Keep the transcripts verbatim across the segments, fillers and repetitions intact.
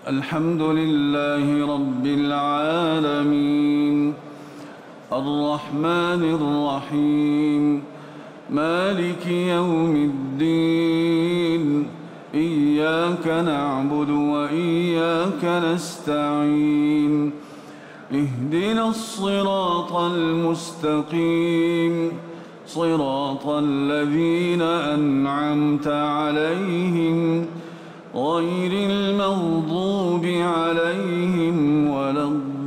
الحمد لله رب العالمين الرحمن الرحيم مالك يوم الدين إياك نعبد وإياك نستعين اهدنا الصراط المستقيم صراط الذين أنعمت عليهم غير المغضوب عليهم ولا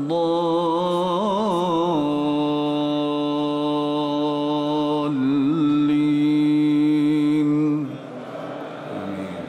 الضالين آمين.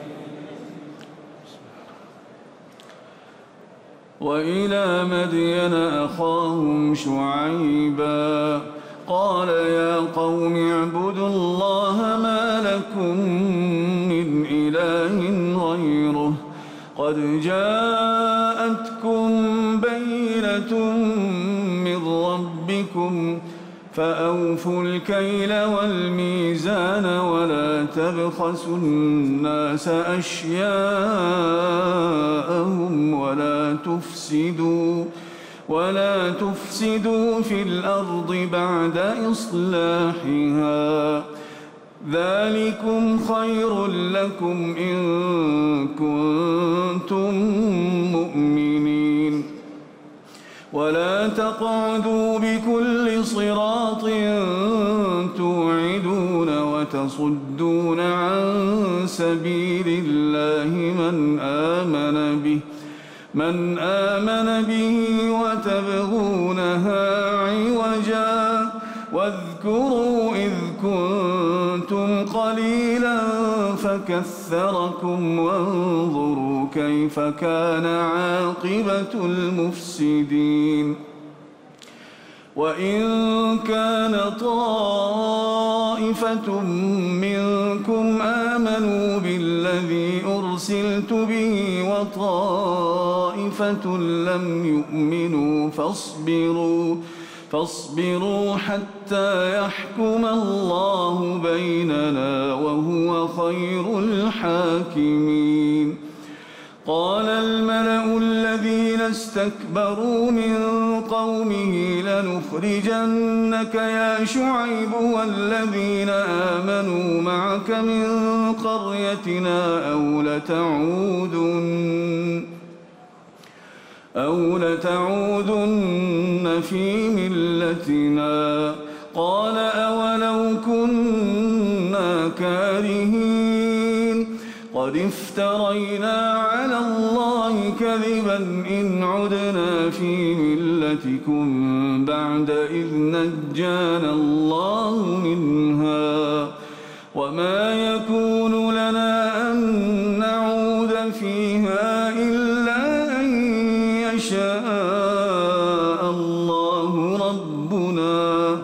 وإلى مدين أخاهم شعيبا قال يا قوم اعبدوا الله ما لكم من إله غيره قد جاءتكم بينة من ربكم فأوفوا الكيل والميزان ولا تبخسوا الناس أشياءهم ولا تفسدوا ولا تفسدوا في الأرض بعد إصلاحها ذلكم خير لكم إن كنتم مؤمنين ولا تقعدوا بكل صراط توعدون وتصدون عن سبيل الله من آمن به من آمن به وتبغونها عوجا واذكروا إذ كنتم قليلا فكثركم وانظروا كيف كان عاقبة المفسدين وإن كان طائفة منكم آمنوا بالذي أرسلت به وطائفة لم يؤمنوا فاصبروا فاصبروا حتى يحكم الله بيننا وهو خير الحاكمين قال الملأ الذين استكبروا من قومه لنخرجنك يا شعيب والذين آمنوا معك من قريتنا أو لتعودن أو لتعودن في ملتنا قال أولو كنا كارهين قد افترينا على الله كذبا إن عدنا في ملتكم بعد إذ نجانا الله منها وما يكون لنا أن نعود فيها إلا أن يشاء الله ربنا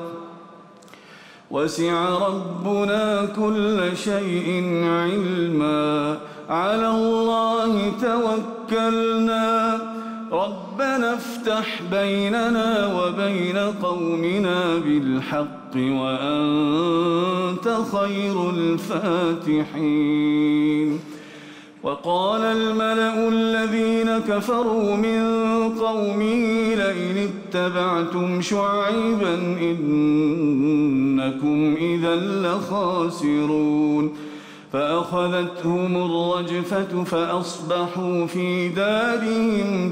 وسع ربنا كل شيء علما على الله توكلنا ربنا افتح بيننا وبين قومنا بالحق وأنت خير الفاتحين وقال الملأ الذين كفروا من قومه لئن اتبعتم شعيبا إنكم إذا لخاسرون فأخذتهم الرجفة فأصبحوا في دارهم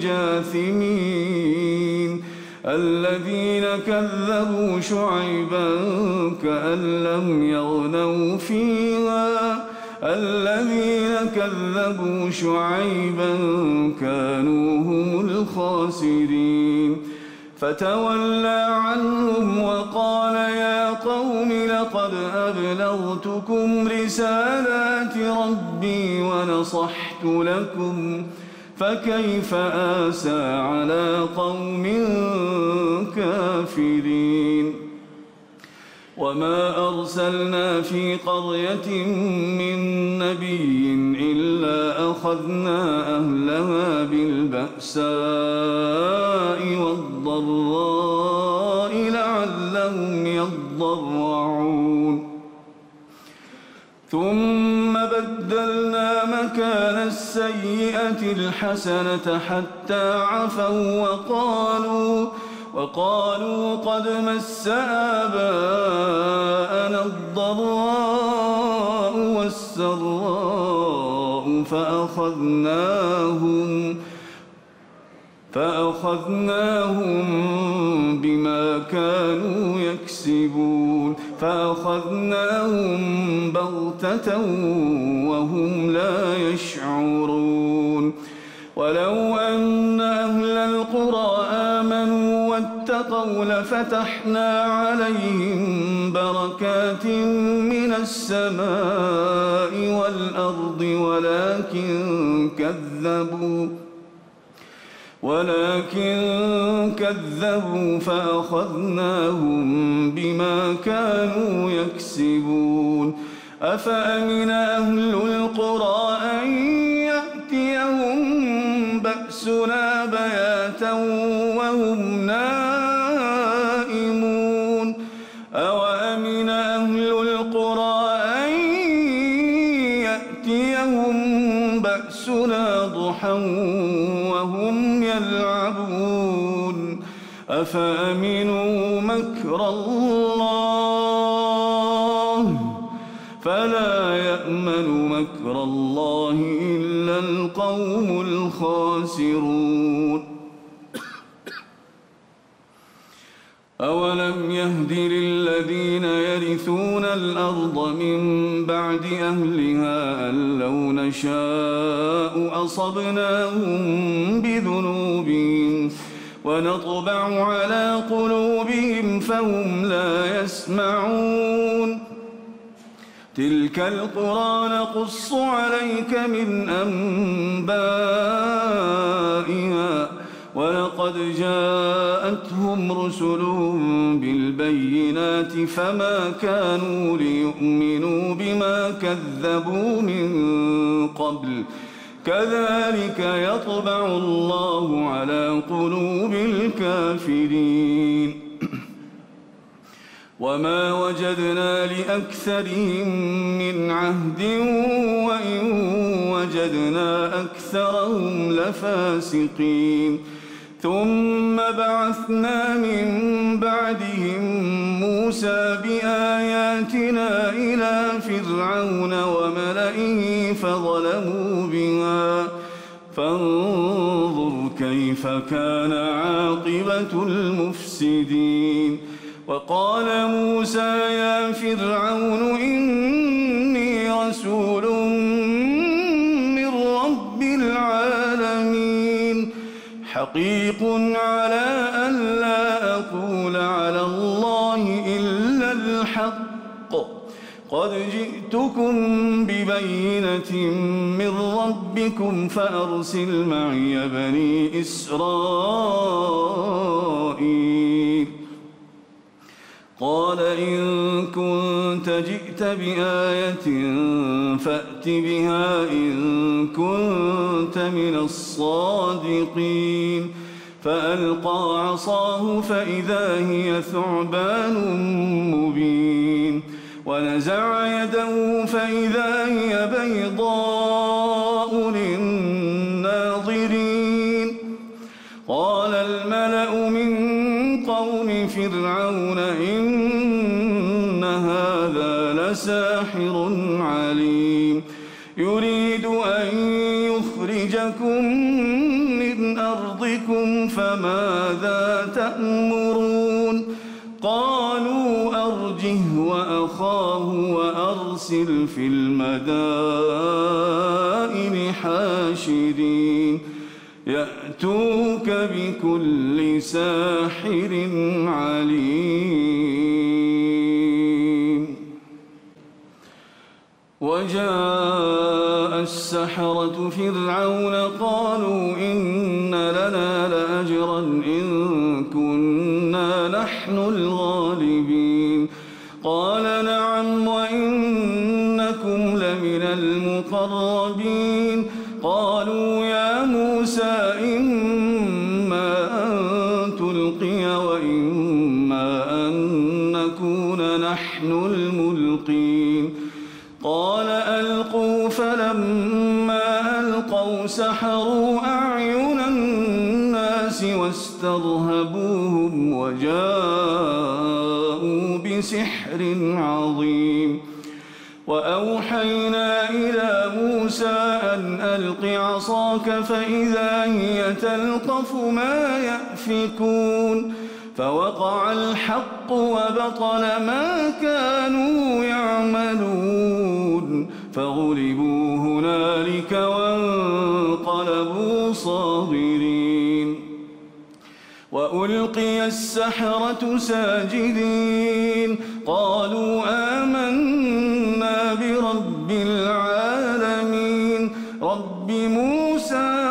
جاثمين الذين كذبوا شعيبا كأن لم يغنوا فيها الذين كذبوا شعيبا كانوا هم الخاسرين فتولى عنهم وقال يا قوم لقد أبلغتكم رسالات ربي ونصحت لكم فكيف آسى على قوم كافرين وما أرسلنا في قرية من نبي إلا أخذنا أهلها بالبأساء والضراء لعلهم يضرعون ثم بدلنا مكان السيئة الحسنة حتى عفوا وقالوا وقالوا قد مس آباءنا الضراء والسراء فأخذناهم فأخذناهم بما كانوا يكسبون فأخذناهم بغتة وهم لا يشعرون ولو أن أهل القرى آمنوا واتقوا لفتحنا عليهم بركات من السماء والأرض ولكن كذبوا ولكن كذبوا فأخذناهم بما كانوا يكسبون أفأمن أهل القرى أن يأتيهم بأسنا بياتا وهم نائمون أوأمن أهل القرى أن يأتيهم بأسنا ضحى وهم يلعبون أفأمنوا مكر الله فلا يأمن مكر الله إلا القوم الخاسرون أولم يهد للذين يرثون الأرض من بعد أهلها أن لو نشاء أصبناهم بذنوبهم ونطبع على قلوبهم فهم لا يسمعون تلك القرى نقص عليك من أنبائها ولقد جاءتهم رسلهم بالبينات فما كانوا ليؤمنوا بما كذبوا من قبل كذلك يطبع الله على قلوب الكافرين وما وجدنا لأكثرهم من عهد وإن وجدنا أكثرهم لفاسقين ثم بعثنا من بعدهم موسى بآياتنا إلى فرعون وملئه فظلموا بها فانظر كيف كان عاقبة المفسدين وقال موسى يا فرعون إني رسول من رب العالمين حقيق على أن لا أقول على الله إلا الحق قد جئتكم ببينة من ربكم فأرسل معي بني إسرائيل قال إن كنت جئت بآية فأت بها إن كنت من الصادقين فألقى عصاه فإذا هي ثعبان مبين ونزع يده فإذا هي بيضاء للناظرين قال الملأ من قوم فرعون إن هذا لساحر عليم يريد أن يخرجكم من أرضكم فماذا تأمرون قالوا أرجه وأخاه وأرسل في المدائن حاشرين يأتوك بكل ساحر عليم وجاء السحرة فرعون قالوا إن لنا لأجرا إن كنا نحن الغالبين قال نعم وإنكم لمن المقربين قالوا يا موسى إما أن تلقي وإما أن نكون نحن الملقين قال قال ألقوا فلما ألقوا سحروا أعين الناس واسترهبوهم وجاءوا بسحر عظيم وأوحينا إلى موسى أن ألق عصاك فإذا هي تلقف ما يأفكون فوقع الحق وبطل ما كانوا يعملون فغلبوا هنالك وانقلبوا صاغرين وألقي السحرة ساجدين قالوا آمنا برب العالمين رب موسى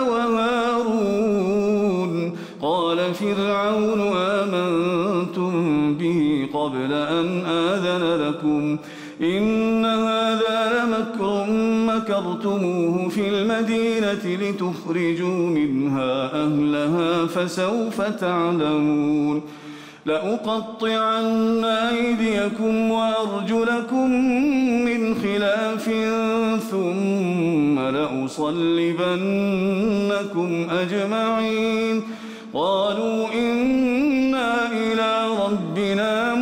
وهارون قال فرعون آمنتم به قبل أن آذن لكم إن هذا لمكر مكرتموه في المدينة لتخرجوا منها أهلها فسوف تعلمون لأقطعن أيديكم وأرجلكم من خلاف ثم لأصلبنكم أجمعين قالوا إنا إلى ربنا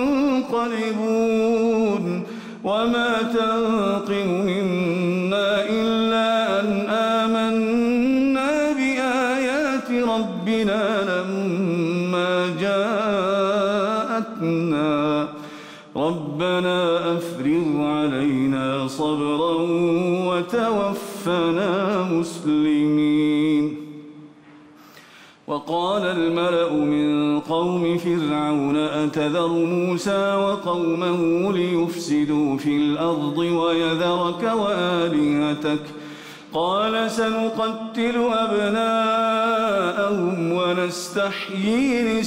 منقلبون وما تنقم منا إلا أن آمنا بآيات ربنا لما جاءتنا ربنا أفرغ علينا صبرا وتوفنا مسلمين وقال الملأ من قوم فرعون أتذر موسى وقومه ليفسدوا في الأرض ويذرك وآلهتك قال سنقتل أبناءهم ونستحيي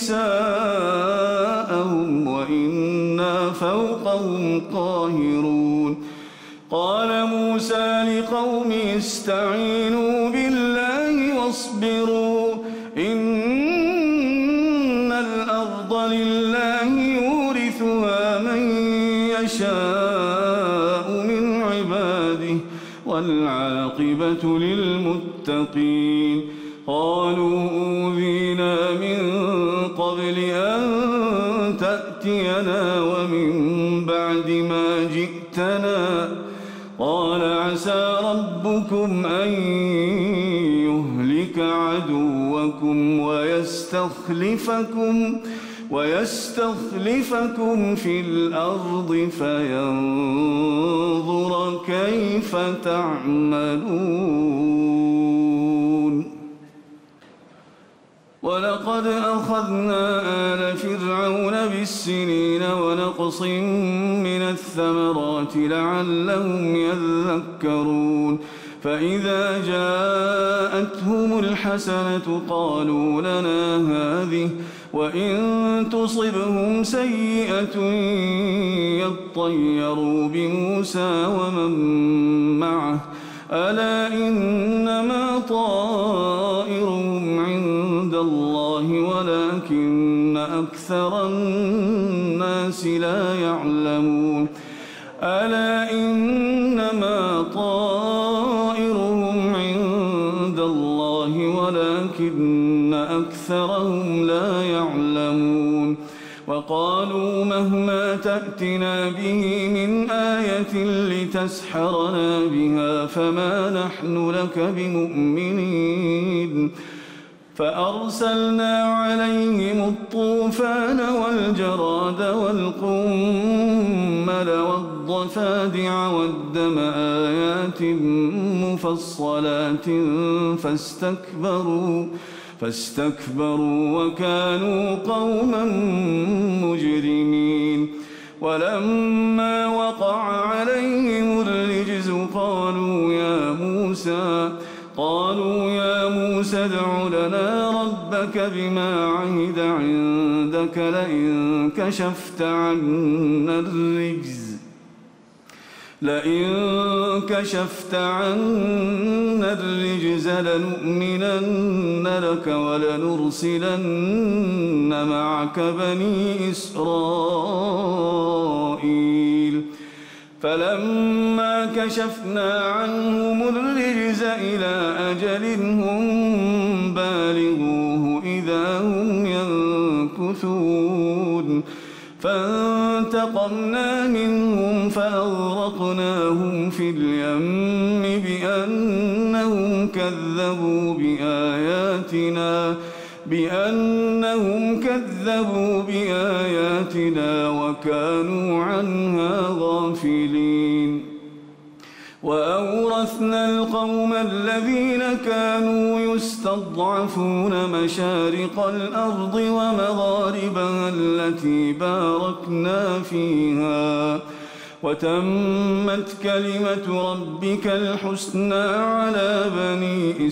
نساءهم وإنا فوقهم قاهرون قال موسى لقومه استعينوا بالله واصبروا إن الأرض لله يورثها من يشاء من عباده والعاقبة للمتقين قالوا أوذينا من قبل أن تأتينا ومن بعد ما جئتنا قال عسى ربكم أن يهلك عدوكم ويستخلفكم ويستخلفكم في الأرض فينظر كيف تعملون ولقد أخذنا آل فرعون بالسنين ونقص من الثمرات لعلهم يذكرون فإذا جاءتهم الحسنة قالوا لنا هذه وإن تصبهم سيئة يطيروا بموسى ومن معه ألا إنما طائرهم عند الله ولكن أكثر الناس لا يعلمون ألا إنما طائرهم عند الله ولكن أكثرهم لا يعلمون وقالوا مهما تأتنا به من آية لتسحرنا بها فما نحن لك بمؤمنين فأرسلنا عليهم الطوفان والجراد والقمل والضفادع والدم آيات مفصلات فاستكبروا فاستكبروا وكانوا قوما مجرمين ولما وقع عليهم الرجز قالوا يا موسى قالوا يا موسى ادع لنا ربك بما عهد عندك لئن كشفت عنا الرجز لئن كشفت عنا الرجز لنؤمنن لك ولنرسلن معك بني إسرائيل فلما كشفنا عنهم الرجز إلى أجل هم بالغوه إذا هم ينكثون فانتقمنا منهم فأغرقناهم في اليم بأنهم كذبوا بآياتنا بأنهم كذبوا بآياتنا وكانوا عنها غافلين. وأورثنا القوم الذين كانوا يستضعفون مشارق الأرض ومغاربها التي باركنا فيها وتمت كلمة ربك الحسنى على بني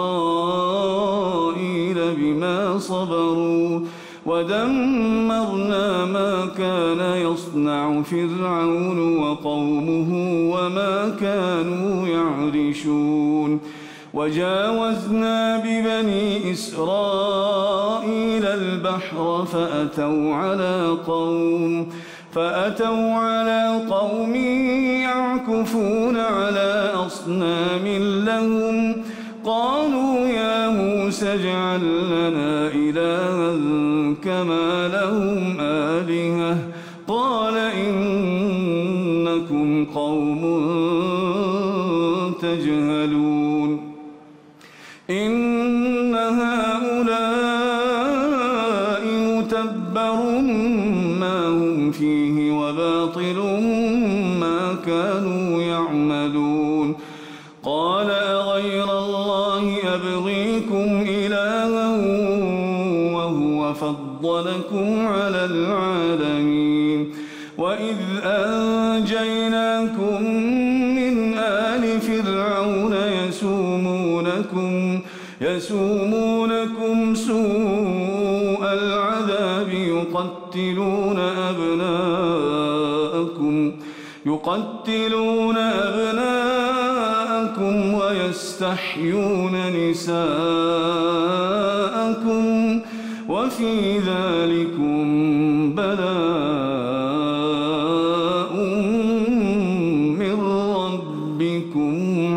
إسرائيل بما صبروا ودمرنا ما كان يصنع فرعون وقومه وما كانوا يعرشون. وجاوزنا ببني إسرائيل البحر فأتوا على قوم فأتوا على قوم يعكفون على أصنام لهم قالوا يا موسى اجعل لنا إلها كما لهم آلهة قال إنكم قوم تجهلون. إن هؤلاء متبر ما هم فيه وباطل ما كانوا يعملون. قال أغير الله أبغيكم إلها وهو فضلكم على العالمين. وإذ أنجيناكم من آل فرعون يسومونكم يسومونكم سوء العذاب يقتلون أبناءكم يقتلون أبناءكم ويستحيون نساءكم وفي ذلكم بلاء من ربكم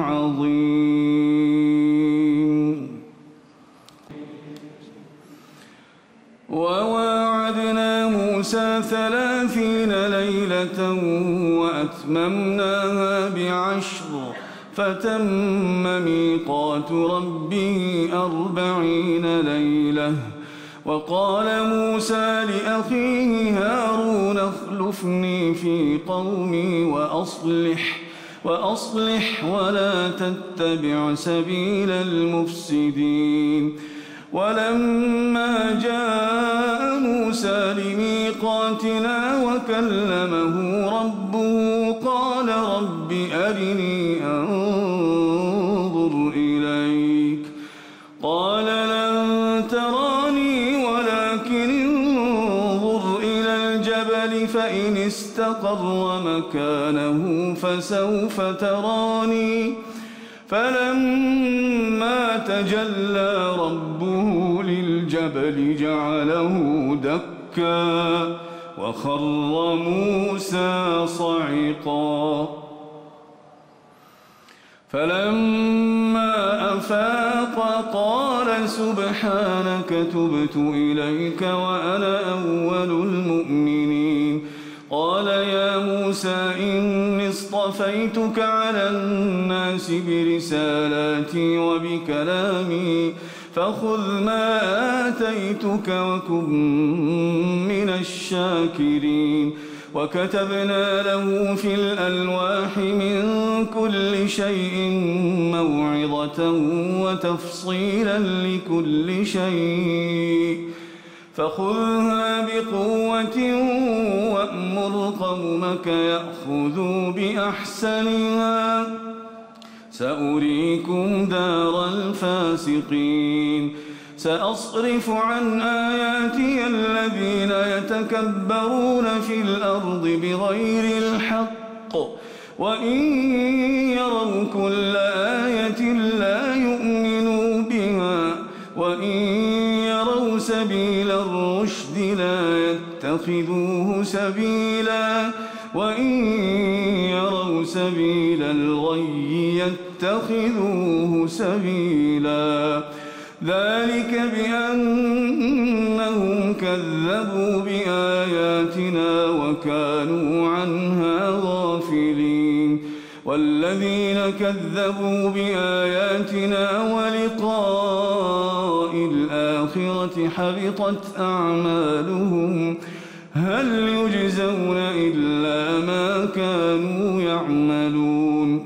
عظيم. وواعدنا موسى ثلاثين ليلة وأتممناها بعشر فتم ميقات ربه أربعين ليلة. وقال موسى لأخيه هارون اخلفني في قومي وأصلح وأصلح ولا تتبع سبيل المفسدين. ولما جاء موسى لميقاتنا وكلمه ربه قال رب أرني أنظر إليك قال لن تراني ولكن انظر إلى الجبل فإن استقر مكانه فسوف تراني. فلما تجلى ربه للجبل جعله دكا وخر موسى صعقا. فلما أفاق قال سبحانك تبت إليك وأنا أول المؤمنين. قال يا موسى إني اصطفيتك على الناس برسالاتي وبكلامي فخذ ما آتيتك وكن من الشاكرين. وكتبنا له في الألواح من كل شيء موعظة وتفصيلا لكل شيء فخذها بقوة وأمر قومك يأخذوا بأحسنها سأريكم دار الفاسقين. سأصرف عن آياتي الذين يتكبرون في الأرض بغير الحق وإن يروا كل آية لا يؤمنوا بها وإن يروا سبيل الرشد لا يتخذوه سبيلا وإن يروا سبيل الغي يتخذوه سبيلا ذلك بأنهم كذبوا بآياتنا وكانوا عنها غافلين والذين كذبوا بآياتنا ولقاء الآخرة حبطت أعمالهم هل يجزون إلا ما كانوا يعملون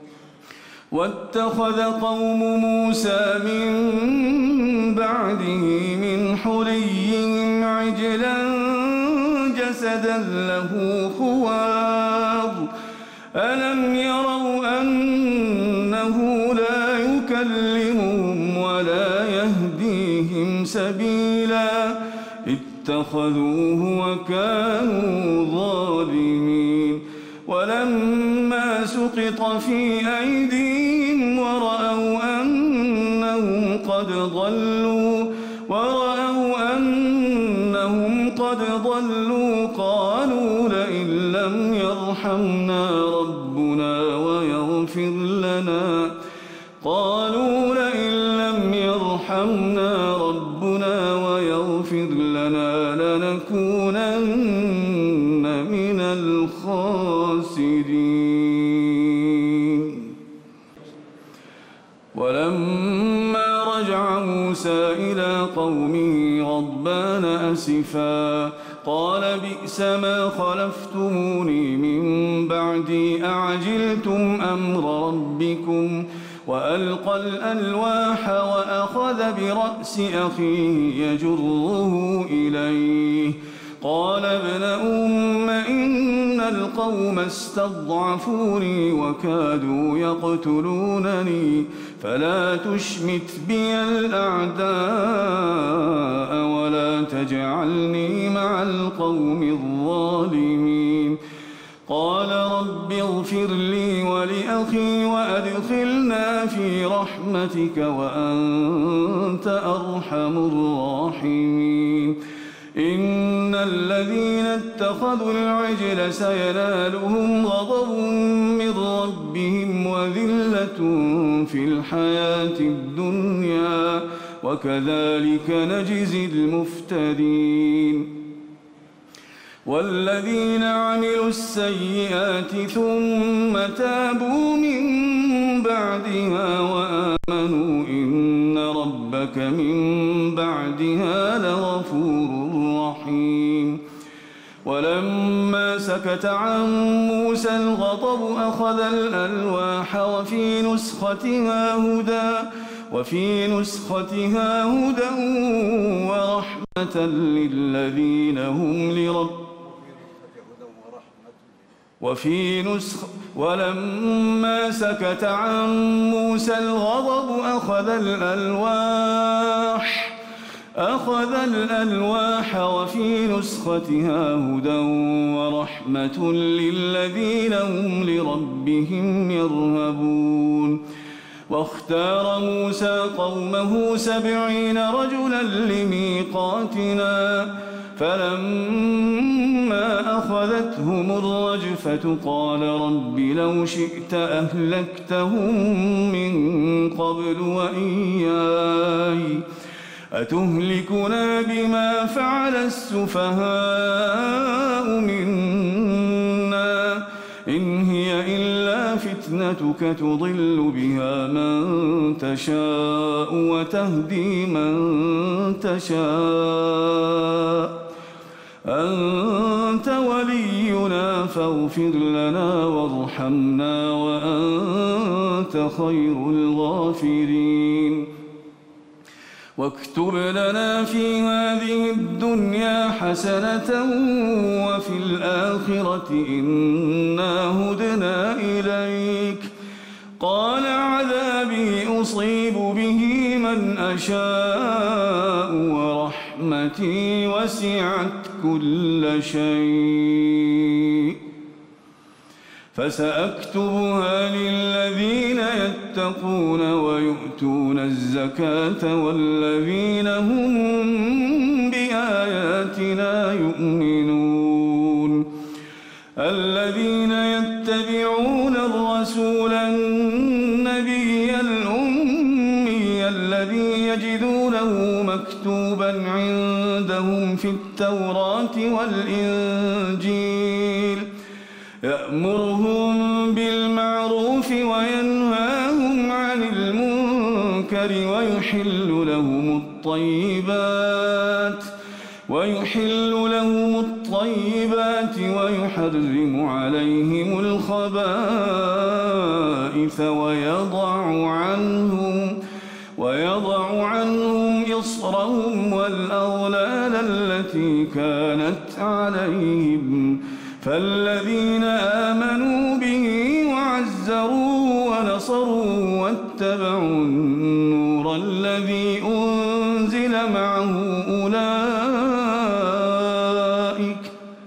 واتخذ قوم موسى من بعده من حليهم عجلا جسدا له خوار ألم يروا أنه لا يكلمهم ولا يهديهم سبيلا اتخذوه وكانوا ظالمين ولما سقط في أيديهم ورأوا أنهم قد ضلوا ورأوا أنهم قد ضلوا قالوا لئن لم يرحمنا ربنا ويغفر لنا قالوا لئن لم يرحمنا ربنا ويغفر لنا لنكونن من الخاسرين ولما رجع موسى إلى قومه غضبان أسفا قال بئس ما خلفتموني من بعدي أعجلتم أمر ربكم وألقى الألواح وأخذ برأس أخيه يجره إليه قال ابن أم إن القوم استضعفوني وكادوا يقتلونني فلا تشمت بي الأعداء ولا تجعلني مع القوم الظالمين قال رب اغفر لي ولأخي وأدخلنا في رحمتك وأنت أرحم الراحمين إن الذين اتخذوا العجل سينالهم غضب من ربهم وذلة في الحياة الدنيا وكذلك نجزي المفترين والذين عملوا السيئات ثم تابوا من بعدها وآمنوا إن ربك من بعدها لغفور رحيم ولما سكت عن موسى الغضب أخذ الألواح وفي نسختها هدى وفي نسختها هدى ورحمة للذين هم لربهم وفي نسخ ولما سكت عن موسى الغضب أخذ الألواح أخذ الألواح وفي نسختها هدى ورحمة للذين هم لربهم يرهبون واختار موسى قومه سبعين رجلا لميقاتنا فلما أخذتهم الرجفة قال رب لو شئت أهلكتهم من قبل وإياي أتهلكنا بما فعل السفهاء منا إن هي إلا فتنتك تضل بها من تشاء وتهدي من تشاء أنت ولينا فاغفر لنا وارحمنا وأنت خير الغافرين واكتب لنا في هذه الدنيا حسنة وفي الآخرة إنا هدنا إليك قال عذابي أصيب به من أشاء ورحمتي وسعت كل شيء فسأكتبها للذين يتقون ويؤتون الزكاة والذين هم بآياتنا يؤمنون الذين يتبعون رسولا نبيا الأمي الذي يجدونه مكتوبا عندهم في التوراة والإنجيل يأمرهم بالمعروف وينهاهم عن المنكر ويحل لهم الطيبات ويحل لهم الطيبات ويحرم عليهم الخبائث ويضع عنهم ويضع عنهم إصرهم والأغلال التي كانت عليهم فالذين آمنوا به وعزروه ونصروه واتبعوا النور الذي أنزل معه أولئك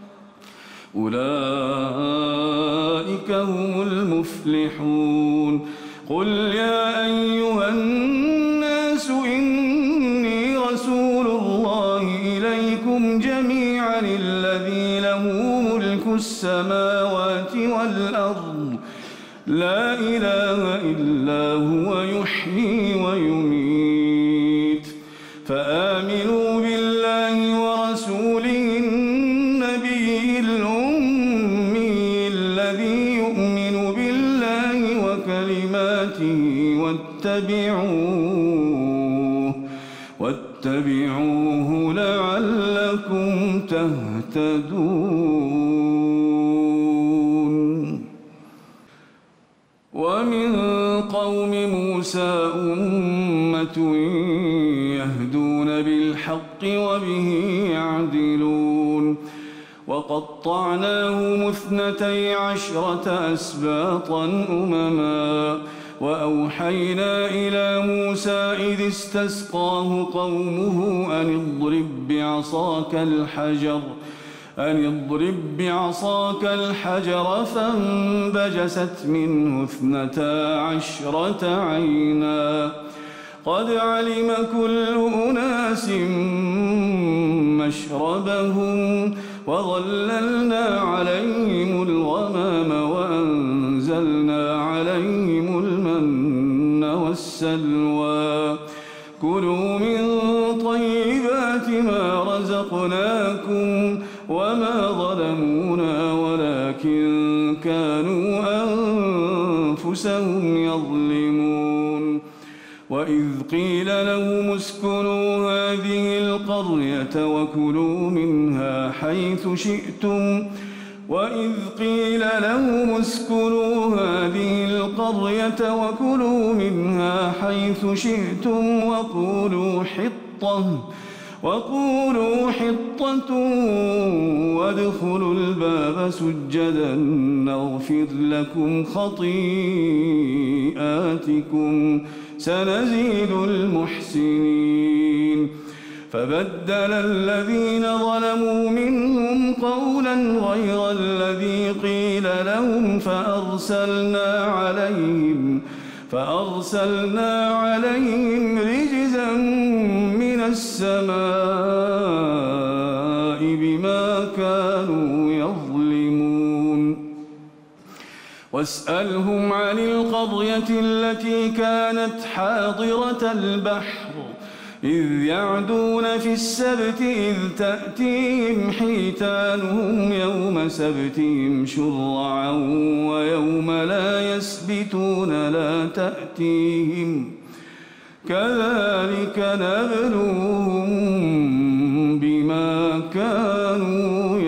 أولئك هم المفلحون. قل يا أيها الناس إني رسول الله إليكم جميعا الذي له ملك السماوات والأرض لا إله إلا هو يحيي ويميت فآمنوا بالله ورسوله النبي الأمي الذي يؤمن بالله وكلماته واتبعوه واتبعوه لعلكم تهتدون. ومن قوم موسى أمة يهدون بالحق وبه يعدلون وقطعناهم اثنتي عشرة أسباطا أمما وأوحينا إلى موسى إذ استسقاه قومه أن اضرب بعصاك الحجر أن اضرب بعصاك الحجر فانبجست منه اثنتا عشرة عينا قد علم كل أناس مشربهم وظللنا عليهم الغمام وأنزلنا عليهم المن والسلوى كلوا من طيبات ما رزقناكم وما ظلمونا ولكن كانوا أنفسهم يظلمون. وإذ قيل لهم اسكنوا هذه القرية وكلوا منها حيث شئتم وإذ قيل لهم اسكنوا هذه القرية وكلوا منها حيث شئتم وقولوا حطة وقولوا حطة وادخلوا الباب سجدا نغفر لكم خطيئاتكم سنزيد المحسنين. فبدل الذين ظلموا منهم قولا غير الذي قيل لهم فأرسلنا عليهم فأرسلنا عليهم رجزا من السماء بما كانوا يظلمون. واسألهم عن القرية التي كانت حاضرة البحر إذ يعدون في السبت إذ تأتيهم حيتانهم يوم سبتهم شرعا ويوم لا يسبتون لا تأتيهم كذلك نبلوهم بما كانوا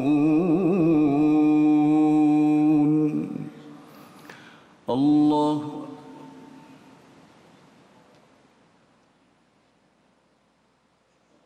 يفسقون. الله